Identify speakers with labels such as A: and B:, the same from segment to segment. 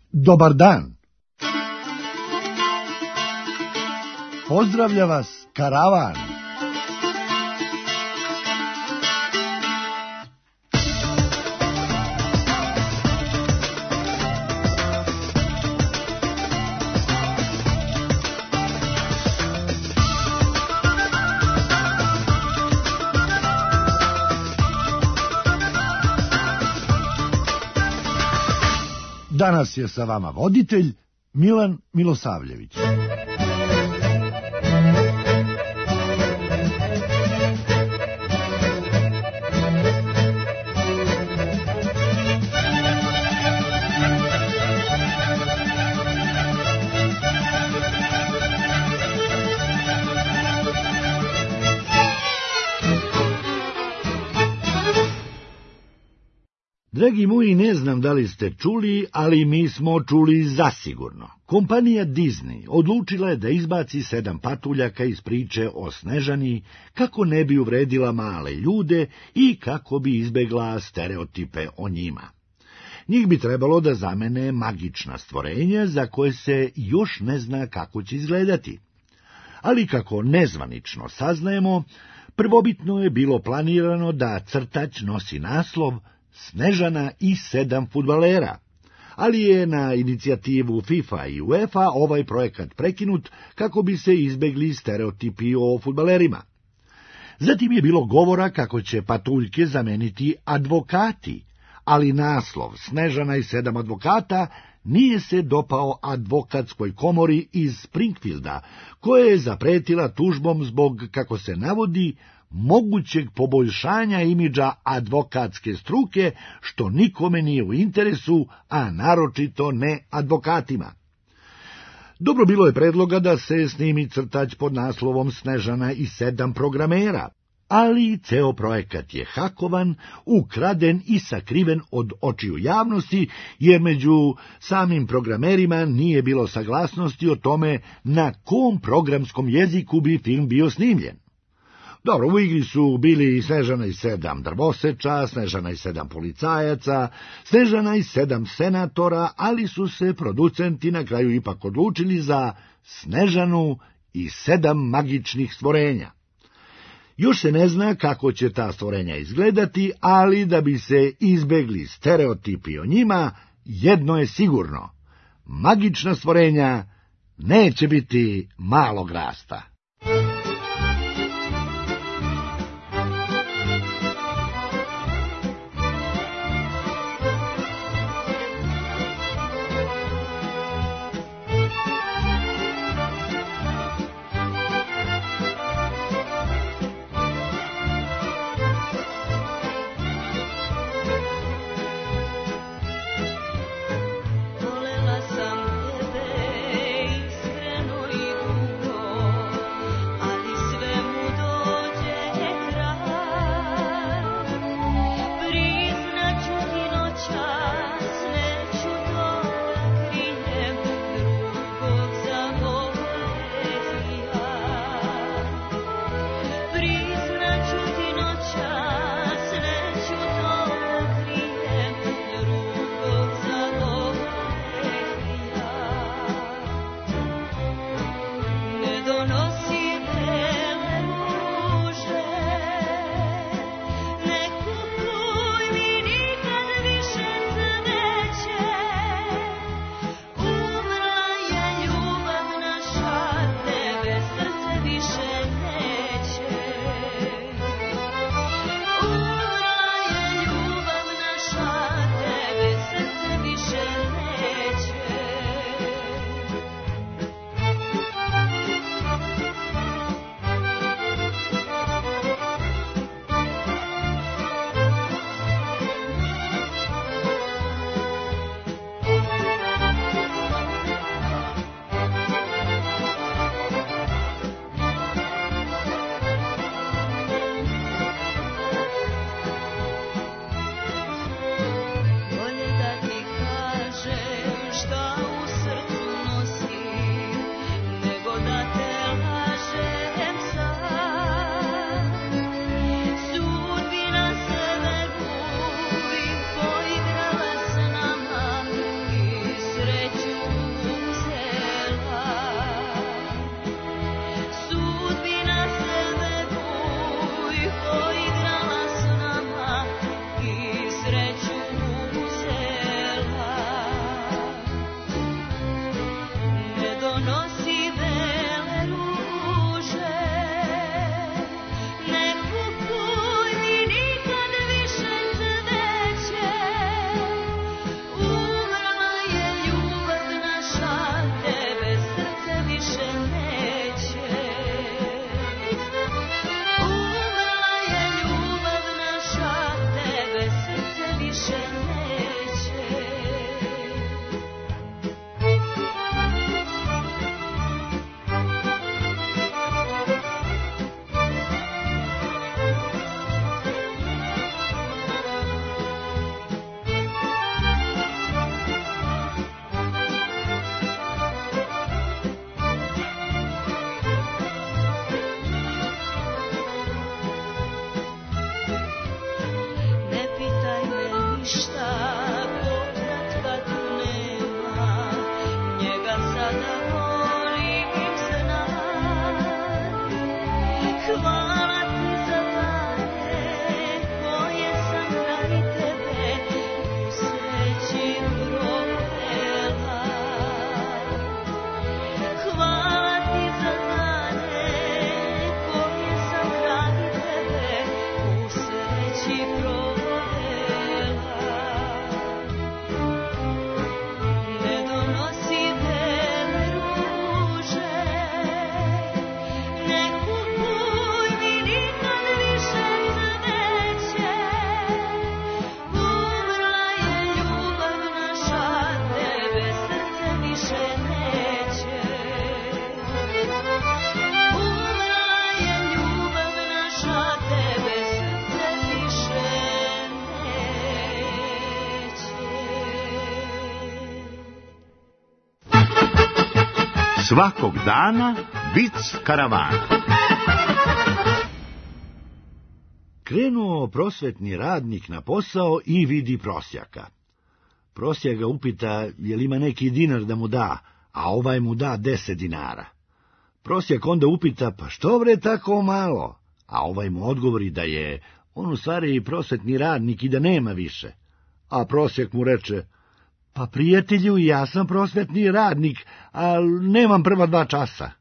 A: Dobar dan! Pozdravlja vas karavan! Danas je sa vama voditelj Milan Milosavljević. Dragi moji, ne znam da li ste čuli, ali mi smo čuli zasigurno. Kompanija Disney odlučila je da izbaci 7 patuljaka iz priče o Snežani kako ne bi uvredila male ljude i kako bi izbegla stereotipe o njima. Njih bi trebalo da zamene magična stvorenja za koje se još ne zna kako će izgledati. Ali kako nezvanično saznajemo, prvobitno je bilo planirano da crtač nosi naslov Snežana i 7 fudbalera, ali je na inicijativu FIFA i UEFA ovaj projekat prekinut kako bi se izbegli stereotipi o fudbalerima. Zatim je bilo govora kako će patuljke zameniti advokati, ali naslov Snežana i 7 advokata nije se dopao advokatskoj komori iz Springfielda, koja je zapretila tužbom zbog, kako se navodi, mogućeg poboljšanja imidža advokatske struke, što nikome nije u interesu, a naročito ne advokatima. Dobro bilo je predloga da se snimi crtač pod naslovom Snežana i 7 programera, ali ceo projekat je hakovan, ukraden i sakriven od očiju javnosti, jer među samim programerima nije bilo saglasnosti o tome na kom programskom jeziku bi film bio snimljen. Dobro, u igri su bili Snežana i 7 drvoseča, Snežana i 7 policajaca, Snežana i 7 senatora, ali su se producenti na kraju ipak odlučili za Snežanu i 7 magičnih stvorenja. Još se ne zna kako će ta stvorenja izgledati, ali da bi se izbegli stereotipi o njima, jedno je sigurno: magična stvorenja neće biti malog rasta.
B: Sreća Svakog dana vic karavana.
A: Krenuo prosvetni radnik na posao i vidi prosjaka. Prosjak ga upita je li ima neki dinar da mu da, a ovaj mu da 10 dinara. Prosjak onda upita, pa što bre tako malo? A ovaj mu odgovori da je on u stvari prosvetni radnik i da nema više. A prosjak mu reče, pa prijatelju, ja sam prosvetni radnik, ali nemam prva 2 časa.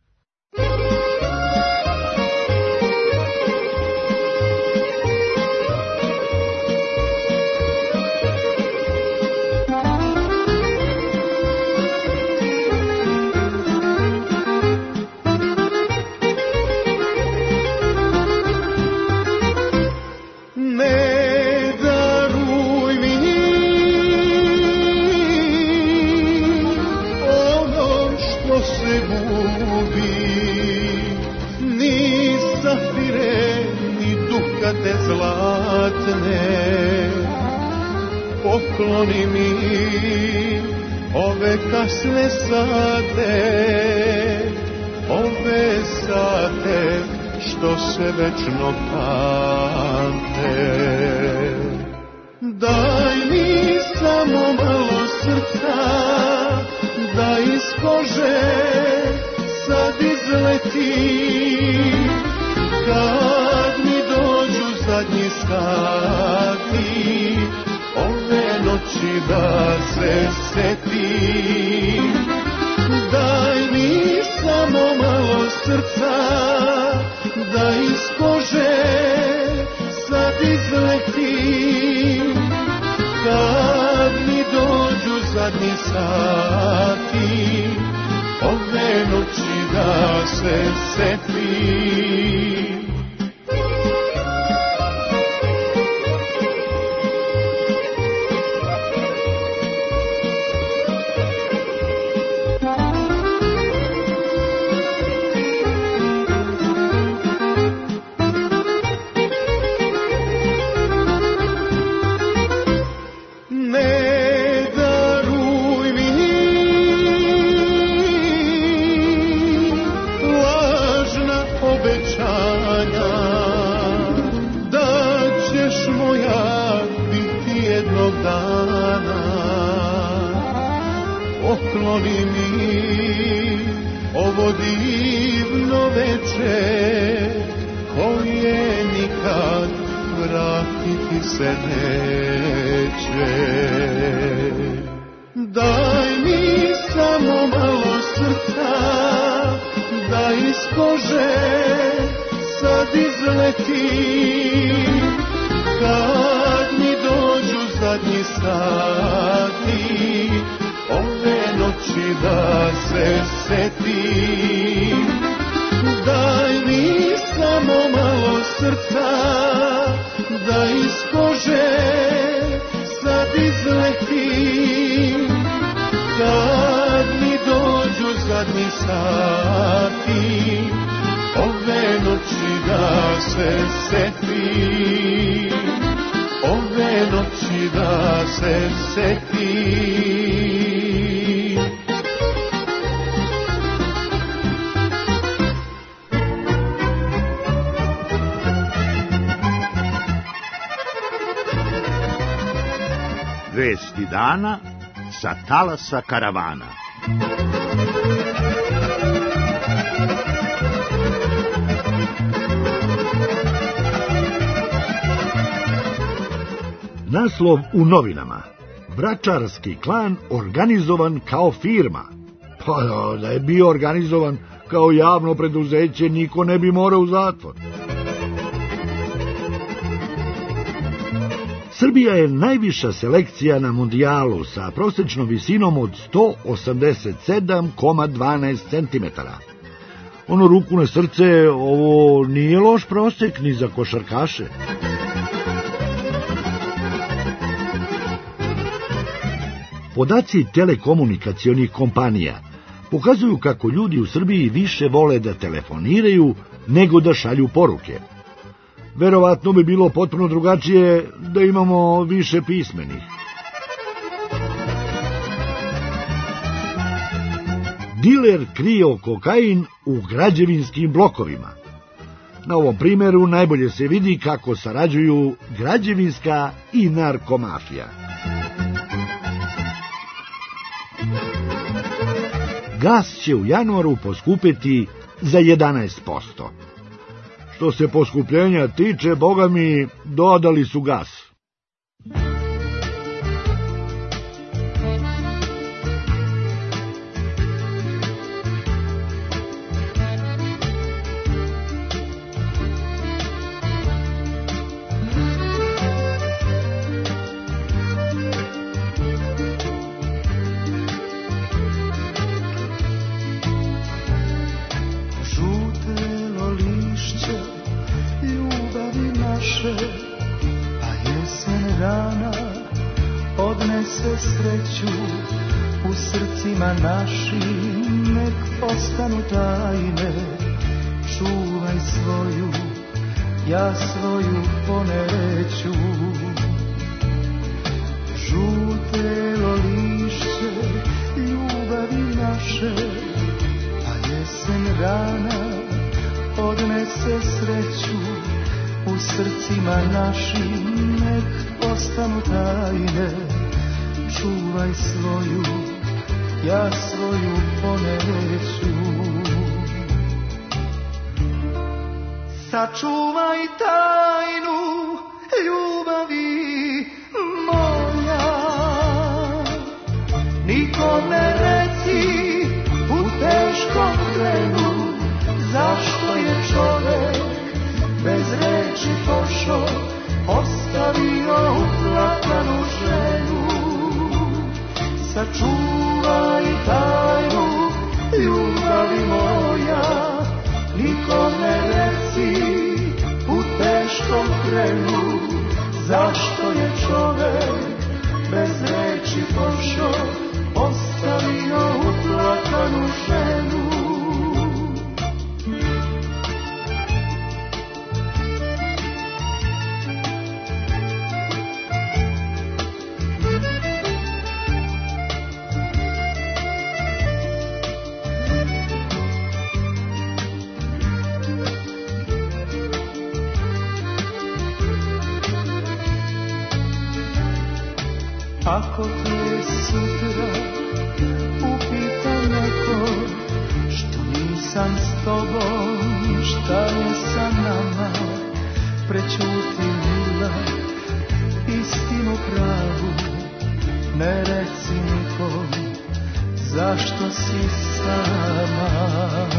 C: Pokloni mi ove kasne sate, ove sate što se večno pamte. Daj mi samo malo srca, da iz kože sad izleti, kad mi dođu zadnji sati, ove noći da se setim. Daj mi samo malo srca, da iz kože sad izletim, kad mi dođu zadnji sati, ove noći da se setim. Pokloni mi ovo divno veče, koje nikad vratiti se neće. Daj mi samo malo srca, da iz kože sad izletim, kad mi dođu zadnji sati, ove noći da se setim. Daj mi samo malo srca, da iz kože sad izletim, kad mi dođu zadnji sati, ove noći da se setim, ove noći da se setim.
B: Vesti dana sa talasa karavana.
A: Naslov u novinama. Vračarski klan organizovan kao firma. Pa da je bio organizovan kao javno preduzeće, niko ne bi morao u zatvor. Srbija je najviša selekcija na mundijalu sa prosječnom visinom od 187,12 cm. Ono, ruku na srce, ovo nije loš prosjek ni za košarkaše. Podaci telekomunikacionih kompanija pokazuju kako ljudi u Srbiji više vole da telefoniraju nego da šalju poruke. Verovatno bi bilo potpuno drugačije da imamo više pismenih. diler krio kokain u građevinskim blokovima. Na ovom primjeru najbolje se vidi kako sarađuju građevinska i narkomafija. Gas će u januaru poskupiti za 11%. Što se poskupljenja tiče, boga mi, dodali su gas.
C: A jesen rana odnese sreću, u srcima našim nek ostanu tajne. Čuvaj svoju, ja svoju poneću. Žute lišće ljubavi naše, a jesen rana odnese sreću, u srcima našim nek ostanu tajne. Čuvaj svoju, ja svoju poneću. Sačuvaj tajnu ljubavi moja, nikom ne reci u teškom trenu, zašto je čovek bez reči pošao, ostavio uplakanu ženu. Sačuvaj tajnu ljubavi moja, nikom ne reci u teškom trenu, zašto je čovek bez reči pošao, ostavio uplakanu ženu. Ako te sutra upita neko što nisam s tobom, šta je sa nama, prećuti mila istinu pravu, ne reci nikom zašto si sama.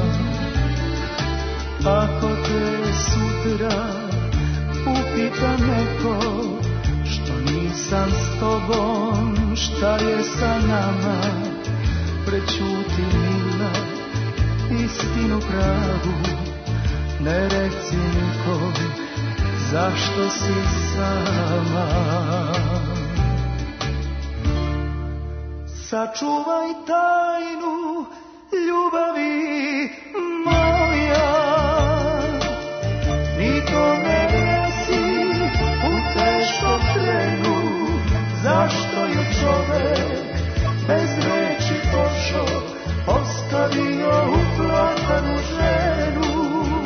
C: Ako te sutra upita neko što nisam s tobom, šta je sa nama, prećuti mila istinu pravu, ne reci nikom zašto si sama. Sačuvaj tajnu ljubavi moja, nikom ne reci u teškom trenu, zašto je čovek bez reči pošao, ostavio uplakanu ženu.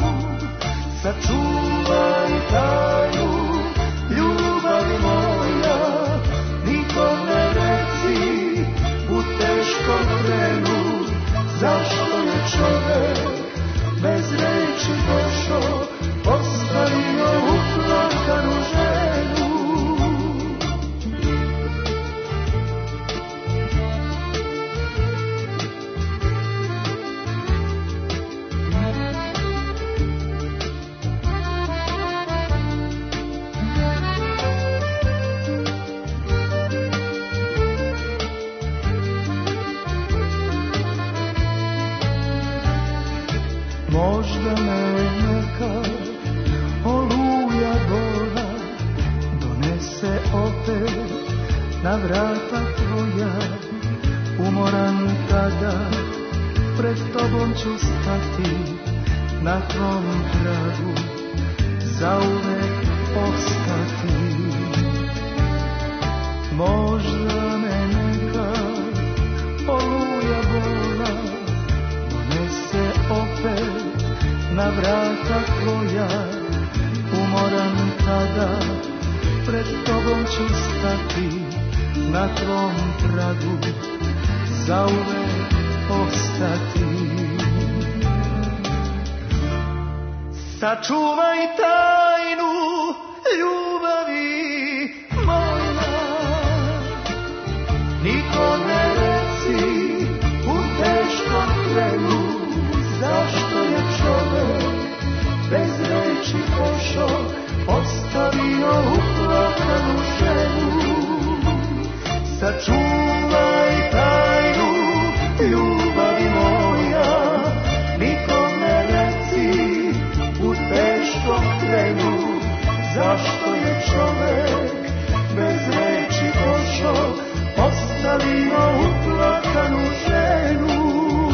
C: Sačuvaj tajnu ljubavi moja, nikom ne reci u teškom trenu, zašto je čovek bez reči pošao, ostavio uplakanu ženu. Možda me neka oluja bola donese opet na vrata tvoja, umoran tada pred tobom ću stati, na tvom tragu zauvek ostati. Možda me neka oluja bola tvoja, umoran tada, pred tobom ću stati, na tvom tragu zauvek ostati. Sačuvaj tajnu ljubavi moja, nikome reci u teškom trenu, zašto je čovek bez reči pošao, ostavio uplakanu ženu. Sačuvaj tajnu ljubavi moja, nikome reci u teškom trenu, zašto je čovek bez reči pošao, ostavio uplakanu ženu.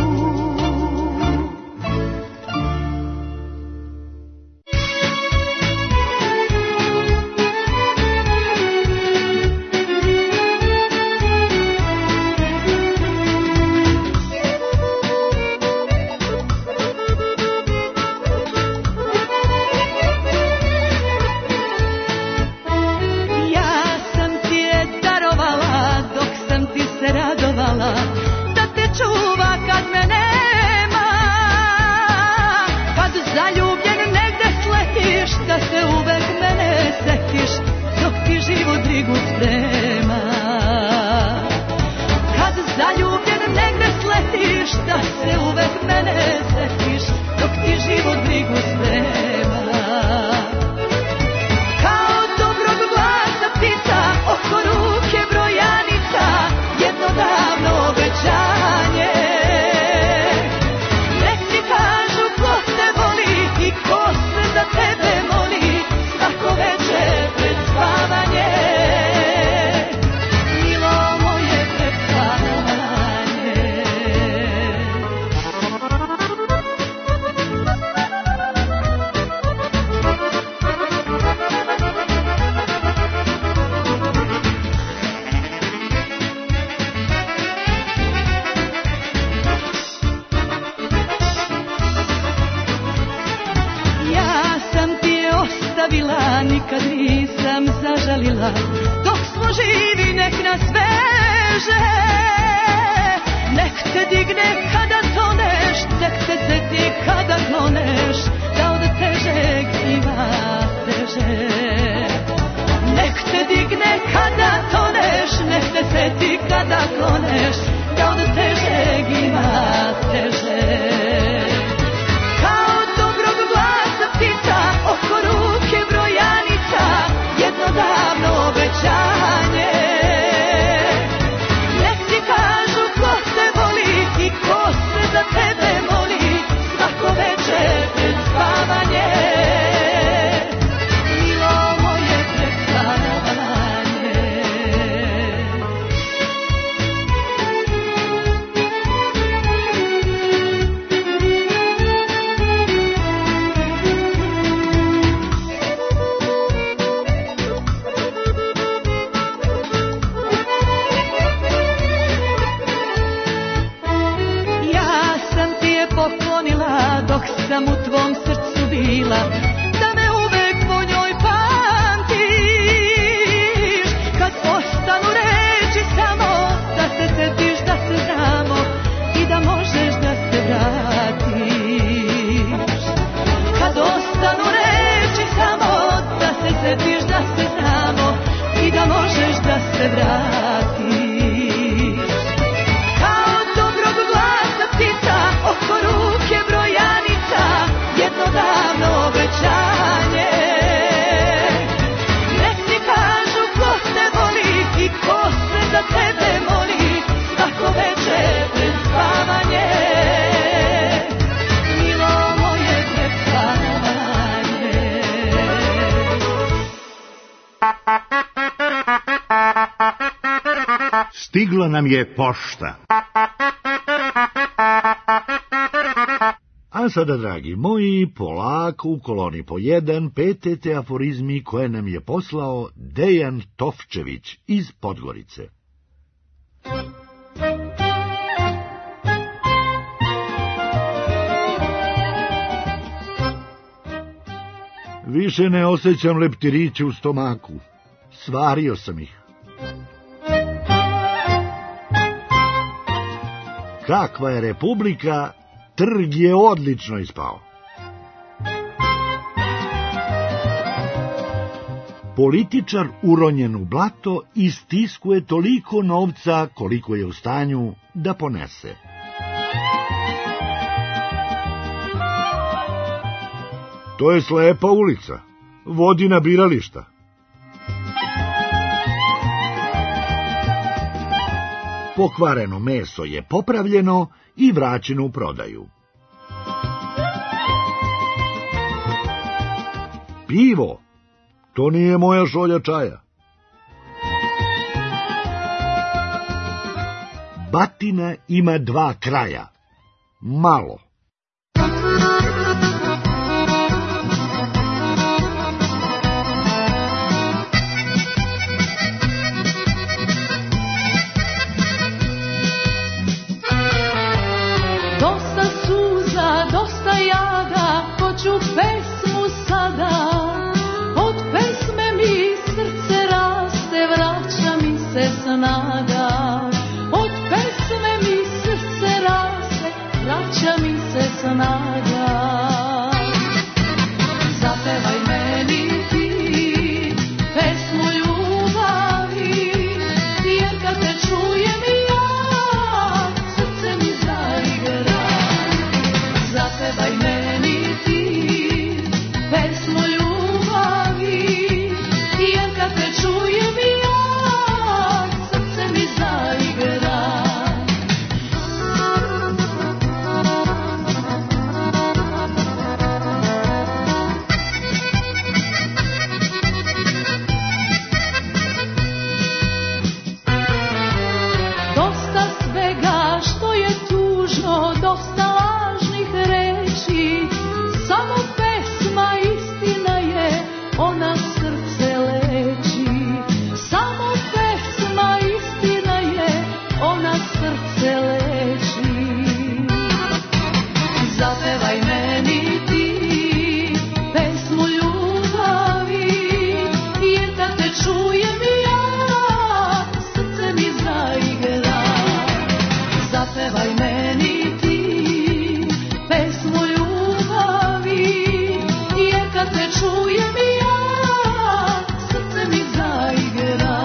D: Nikad nisam zažalila, dok smo živi nek nas veže. Nek te digne kada toneš, nek te seti kada kloneš, da od težeg ima teže. Nek te digne kada toneš, nek te seti kada kloneš, da od težeg ima teže. Kao dobrog glasa ptica, oko ruke brojanica, jedno davno obećanje. Nek ti kažu ko te voli i ko se za tebe moli, svako večer pred spavanje. Milo moje pred spavanje. Poklonila dok sam u tvom srcu bila, da me uvek po njoj pamtiš. Kad ostanu reči samo, da se setiš da se znamo i da možeš da se vratiš. Kad ostanu reči samo, da se setiš da se znamo i da možeš da se vratiš. Kao dobrog glasa ptica, oko ruke brojanica, jedno davno obećanje. Nek ti kažu ko te voli i ko se za tebe moli, svako večer pred spavanje. Milo moje pred spavanje.
B: Stigla nam je pošta.
A: A sada, dragi moji, polako u koloni po jedan PTT aforizmi koje nam je poslao Dejan Tovčević iz Podgorice. Više ne osjećam leptiriće u stomaku. Svario sam ih. Kakva je republika, trg je odlično ispao. Političar uronjen u blato istiskuje toliko novca koliko je u stanju da ponese. To je slepa ulica, vodi na birališta. Pokvareno meso je popravljeno i vraćeno u prodaju. Pivo, to nije moja šolja čaja. Batina ima 2 kraja. Malo.
D: Dosta suza, dosta jada, hoću pesmu sada. Od pesme mi srce raste, vraća mi se snaga. Od pesme mi srce raste, vraća mi se snaga. Zapevaj meni ti pesmu ljubavi, jer kad te čujem ja, srce mi zaigra. Zapevaj meni ti pesmu ljubavi, jer kad te čujem ja, srce mi zaigra. Dosta svega što je tužno, dosta lažnih reči, samo pesma istina je, ona srce leči. Samo pesma istina je, ona srce leči. Zapevaj meni ti pesmu ljubavi, jer kad te čujem ja, srce mi zaigra. Zapevaj meni ti pesmu ljubavi, jer kad te čujem ja, srce mi zaigra.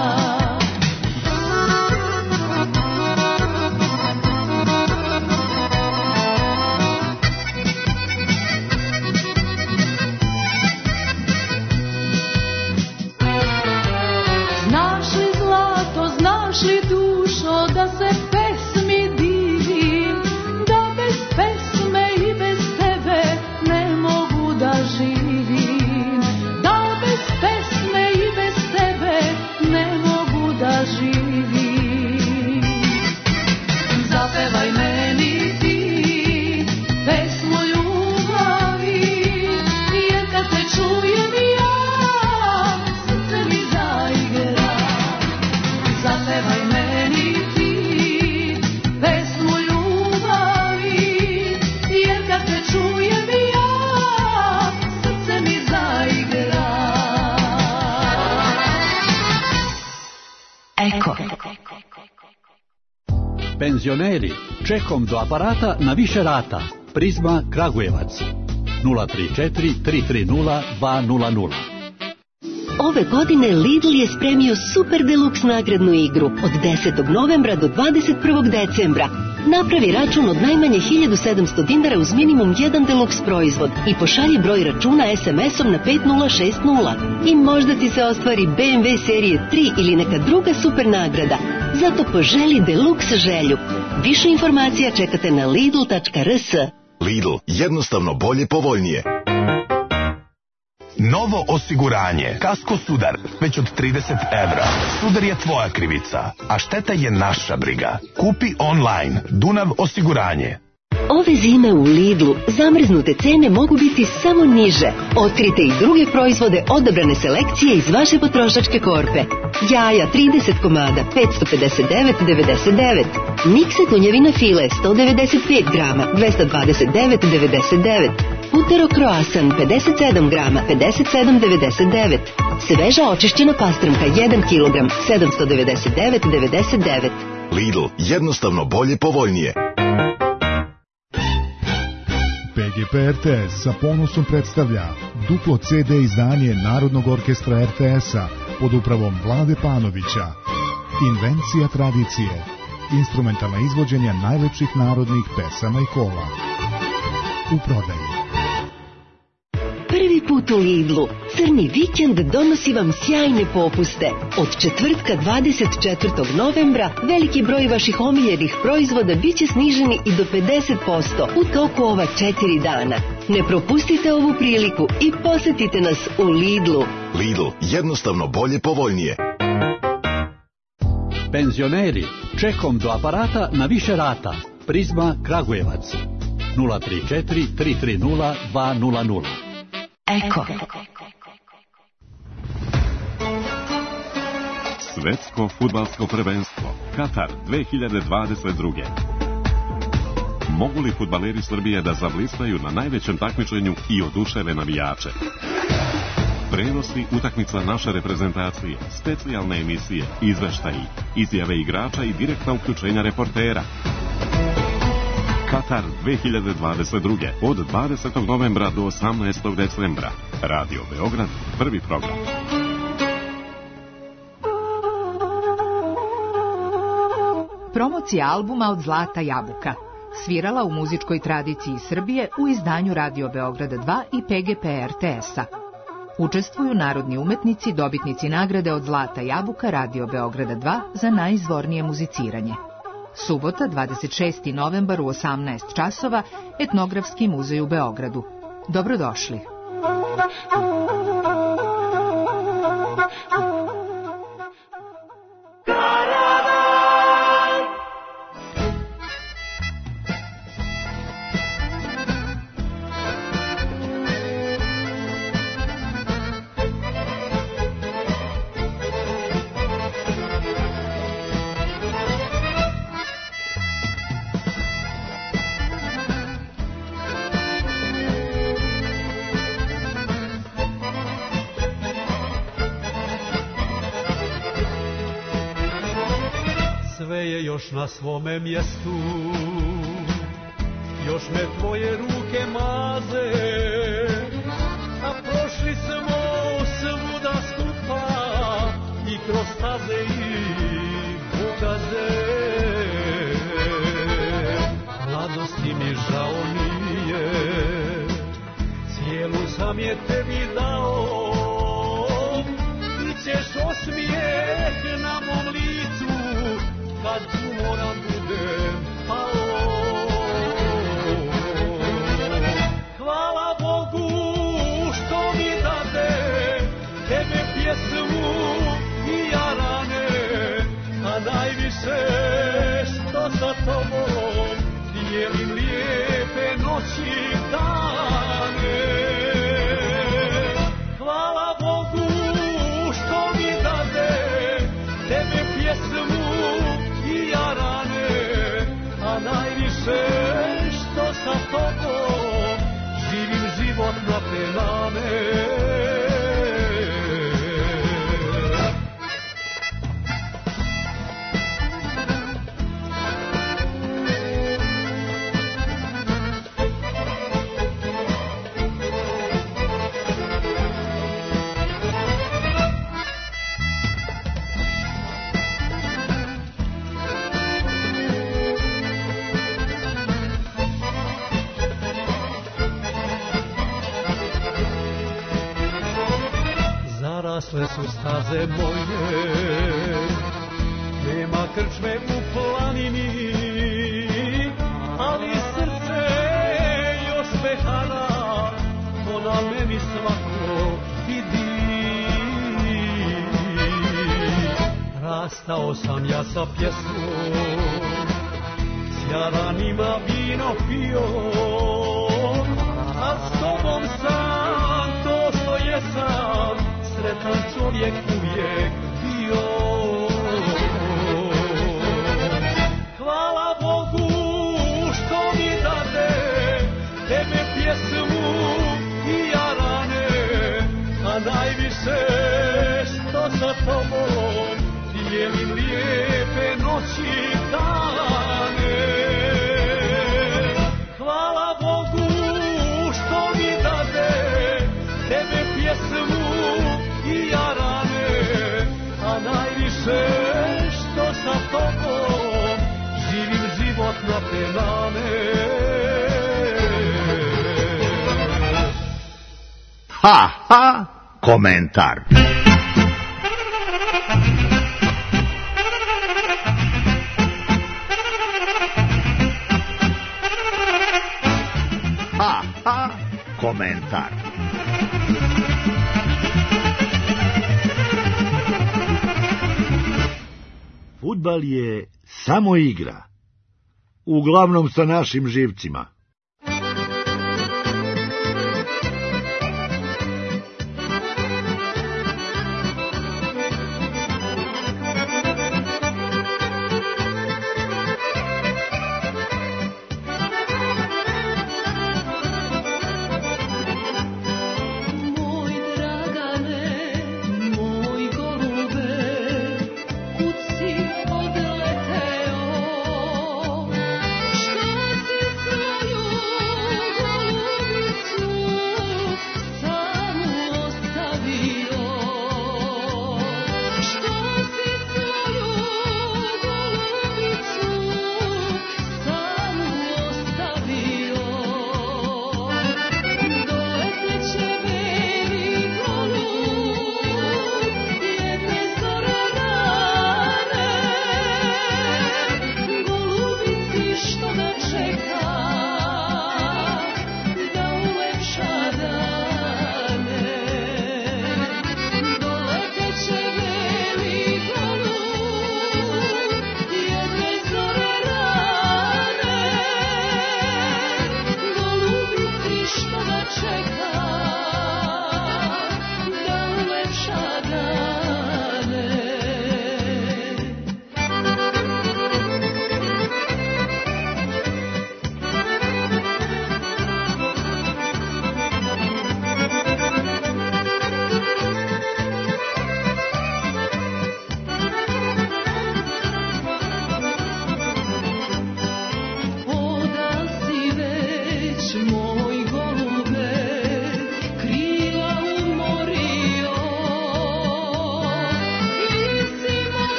D: Znaš li zlato, znaš li dušo, da se pesmi divim, da bez pesme i bez tebe ne mogu da živim. Da bez pesme i bez tebe ne mogu da živim. Zapevaj meni ti pesmu ljubavi, jer kad te čujem ja, srce mi zaigra. Zapevaj meni ti pesmu ljubavi, jer kad te čujem ja, srce mi zaigra.
E: Eko.
F: Penzioneri, čekom do aparata na više rata. Prizma Kragujevac 034 330 200.
E: Ove godine Lidl je spremio Super Deluxe nagradnu igru od 10. novembra do 21. decembra. Napravi račun od najmanje 1700 dinara uz minimum 1 Deluxe proizvod i pošalji broj računa SMS-om na 5060. I možda ti se ostvari BMW serije 3 ili neka druga super nagrada. Zato poželi Deluxe želju. Više informacija čekate na lidl.rs.
G: Lidl, jednostavno bolje, povoljnije. Novo osiguranje. Kasko Sudar, već od 30 evra. Sudar je tvoja krivica, a šteta je naša briga. Kupi online. Dunav osiguranje.
E: Ove zime u Lidlu zamrznute cene mogu biti samo niže. Otkrite i druge proizvode odabrane selekcije iz vaše potrošačke korpe. Jaja 30 komada 559,99. Mikse tunjevine file 195 grama 229,99. Utero Croasan 57 grama 57,99. Sveža očišćena pastrmka 1 kg 799,99.
H: Lidl, jednostavno bolje, povoljnije.
I: PGP RTS sa ponosom predstavlja duplo CD izdanje Narodnog orkestra RTS-a pod upravom Vlade Panovića. Invencija tradicije. Instrumentalna izvođenja najlepših narodnih pesama i kola. U prodaju.
E: Prvi put u Lidlu. Crni vikend donosi vam sjajne popuste. Od četvrtka 24. novembra veliki broj vaših omiljenih proizvoda biće sniženi i do 50% u toku ova 4 dana. Ne propustite ovu priliku i posetite nas u Lidlu.
H: Lidl, jednostavno bolje, povoljnije.
F: Penzioneri, čekom do aparata na više rata. Prizma Kragujevac 034 330 200.
E: Eko.
J: Svetsko fudbalsko prvenstvo Katar 2022. Mogu li fudbaleri Srbije da zablistaju na najvećem takmičenju i oduševe navijače? Prenosi utakmica naše reprezentacije, specijalne emisije, izveštaji, izjave igrača i direktna uključenja reportera. Katar 2022. od 20. novembra do 18. decembra. Radio Beograd, prvi program.
K: Promocija albuma Od zlata jabuka. Svirala u muzičkoj tradiciji Srbije u izdanju Radio Beograda 2 i PGP RTS-a. Učestvuju narodni umetnici, dobitnici nagrade Od zlata jabuka Radio Beograda 2 za najizvornije muziciranje. Subota, 26. novembar u 18 časova, Etnografski muzej u Beogradu. Dobrodošli.
C: Još na svome mjestu, još me tvoje ruke maze, a prošli smo svuda skupa i kroz staze i pokaze. Mladosti mi žao nije, cijelu sam je tebi dao, ti ćeš osmijeh na mom licu kad umoran budem pao. Hvala Bogu što mi dade tebe pjesmu i ja rane, a najviše što sa tobom dijelim lijepe noći i dane. Hvala Bogu što mi dade tebe pjesmu i ja rane, a najviše što sa tobom živim život na penane. Zarasle su staze moje, nema krčme u planini, ali srce još pehara, to na meni svako vidi. Rastao sam ja sa pjesmom, s jaranima vino pio, a s tobom sam to što jesam, sretan čovjek uvijek bio. Hvala Bogu što mi dade tebe pjesmu pjesmu i jarane, a najviše što sa tobom dijelim lijepe noći i dane. Hvala Bogu što mi dade tebe pjesmu i jarane, a najviše što sa tobom živim život na penane.
B: Ha, ha, komentar. Ha, ha, komentar.
A: Fudbal je samo igra, uglavnom sa našim živcima.
D: Što si svoju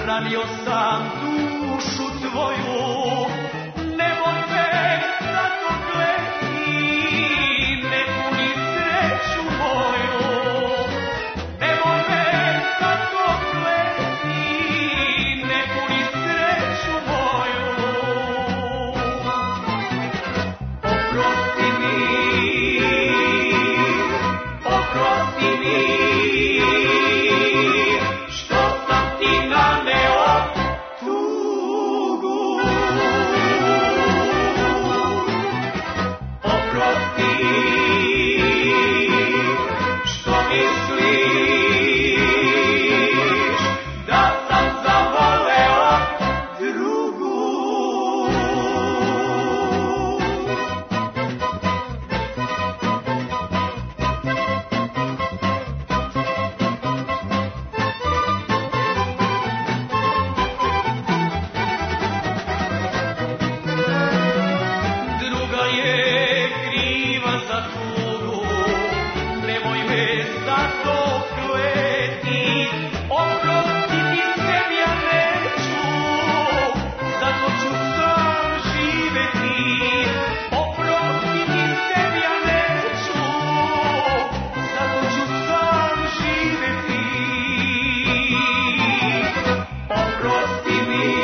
C: ranio sam dušu tvoju, nemoj me zato gledi, ne puni sreću moju, nemoj me zato gledi, ne puni sreću moju. Oprosti mi, što sam ti naneo tugu. Oprosti, što misliš da sam zavoleo drugu. Druga je kriva za tugu, nemoj me zato kleti, oprostiti sebi ja neću, zato ću sam živeti. Oprostiti sebi ja neću, zato ću sam živeti. Oprosti mi,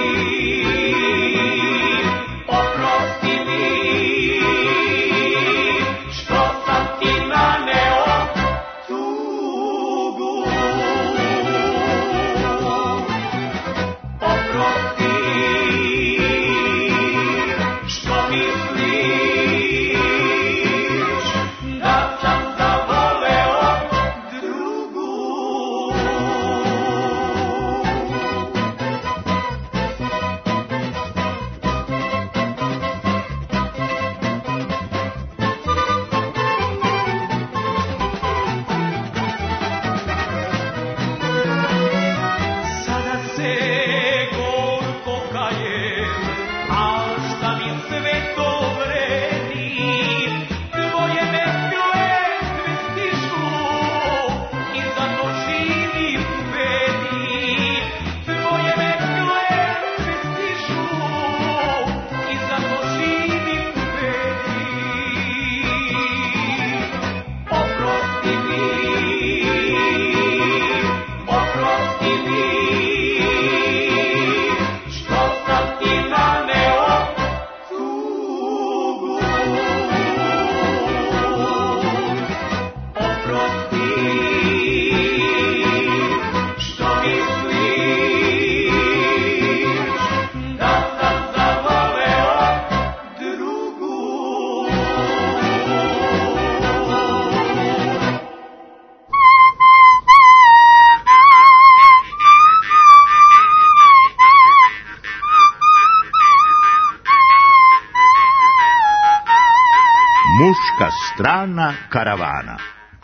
C: što sam ti naneo tugu. Oprosti, što misliš da sam zavoleo drugu. Sada se gorko kajem, al šta mi sve to vredi, tvoje me kletve stižu i zato živim u bedi. Tvoje me kletve stižu i zato živim u bedi. Oprosti mi, što sam ti naneo tugu. Oprosti, što misliš da sam zavoleo drugu.
B: Muška strana karavana.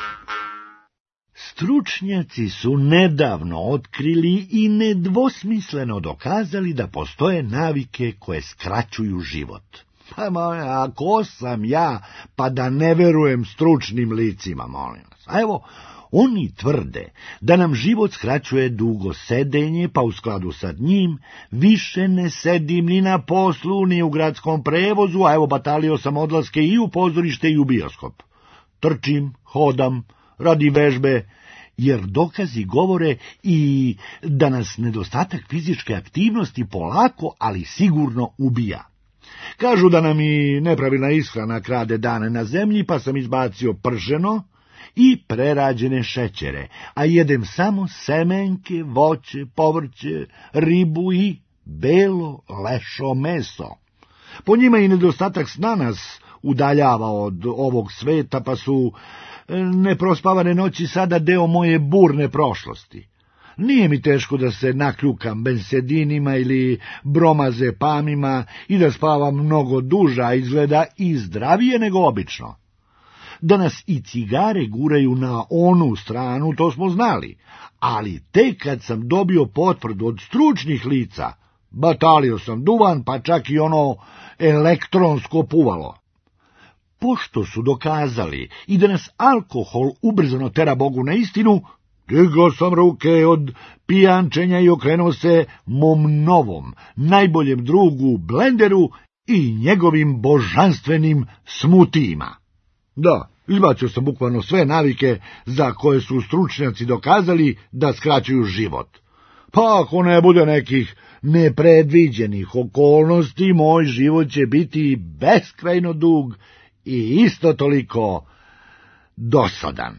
A: Stručnjaci su nedavno otkrili i nedvosmisleno dokazali da postoje navike koje skraćuju život. Pa a ko sam ja, pa da ne verujem stručnim licima, molim vas. A evo, oni tvrde da nam život skraćuje dugo sedenje, pa u skladu sa njim više ne sedim ni na poslu, ni u gradskom prevozu, a evo batalio sam odlaske i u pozorište i u bioskop. Trčim, hodam, radi vežbe, jer dokazi govore i da nas nedostatak fizičke aktivnosti polako, ali sigurno ubija. Kažu da nam i nepravilna ishrana krade dane na zemlji, pa sam izbacio prženo i prerađene šećere, a jedem samo semenke, voće, povrće, ribu i belo lešo meso. Po njima i nedostatak sna nas udaljava od ovog sveta, pa su neprospavane noći sada deo moje burne prošlosti. Nije mi teško da se nakljukam bensedinima ili bromazepamima i da spavam mnogo duže, a izgleda i zdravije nego obično. Da nas i cigare guraju na onu stranu, to smo znali, ali tek kad sam dobio potvrdu od stručnih lica, batalio sam duvan, pa čak i ono elektronsko puvalo. Pošto su dokazali i da nas alkohol ubrzano tera Bogu na istinu, Digao sam ruke od pijančenja i okrenuo se mom novom, najboljem drugu Blenderu i njegovim božanstvenim smutijima. Da, izbacio sam bukvalno sve navike za koje su stručnjaci dokazali da skraćuju život. Pa ako ne bude nekih nepredviđenih okolnosti, moj život će biti beskrajno dug i isto toliko dosadan.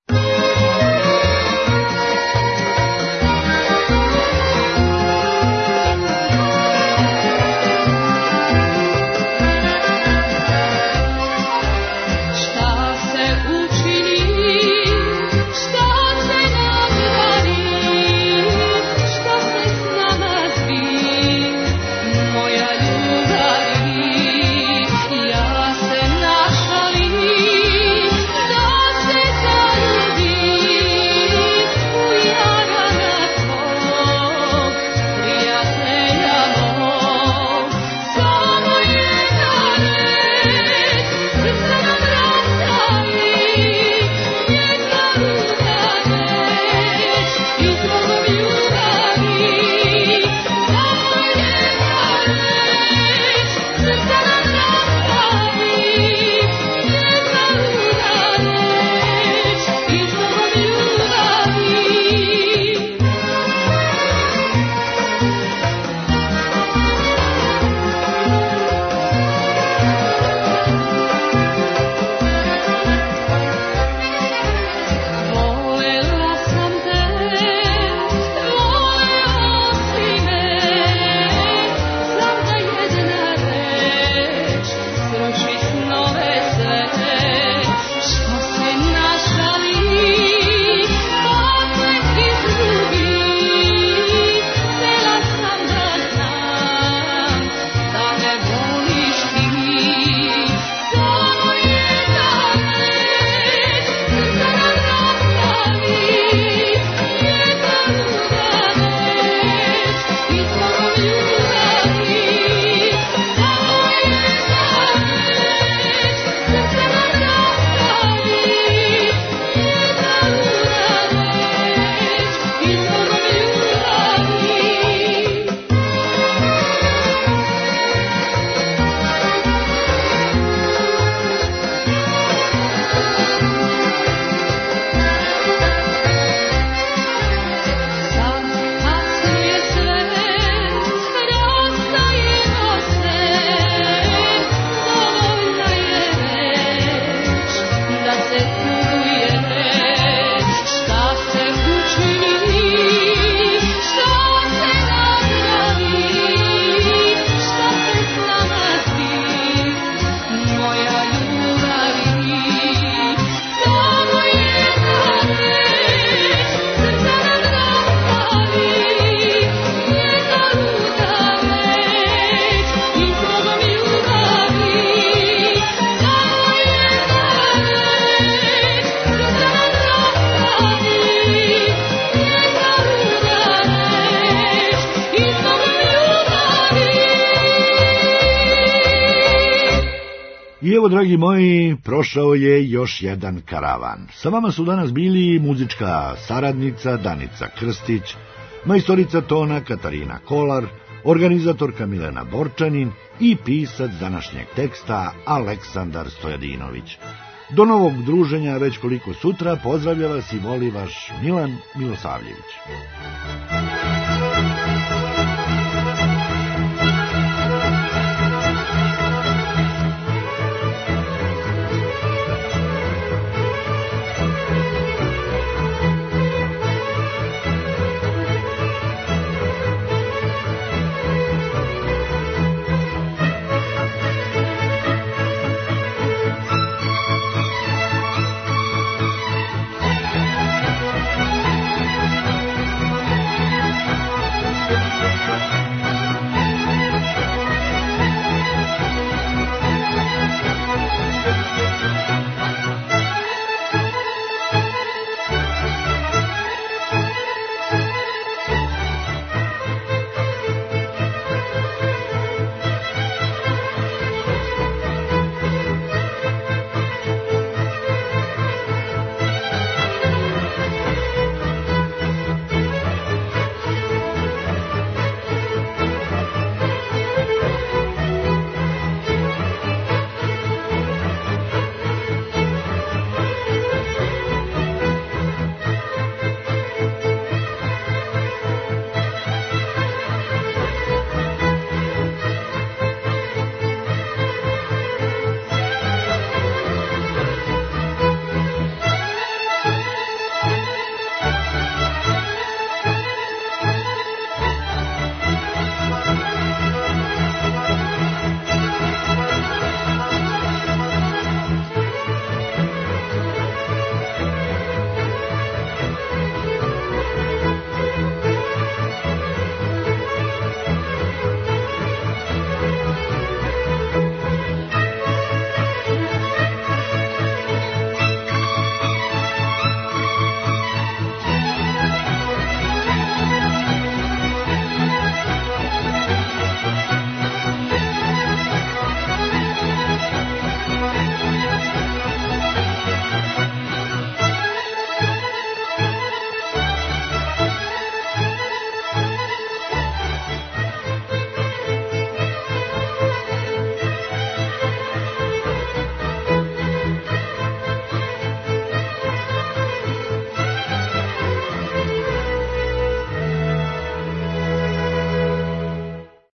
A: I evo, dragi moji, prošao je još jedan karavan. Sa vama su danas bili muzička saradnica Danica Krstić, majstorica tona Katarina Kolar, organizatorka Milena Borčanin i pisac današnjeg teksta Aleksandar Stojadinović. Do novog druženja već koliko sutra, pozdravlja vas i voli vaš Milan Milosavljević.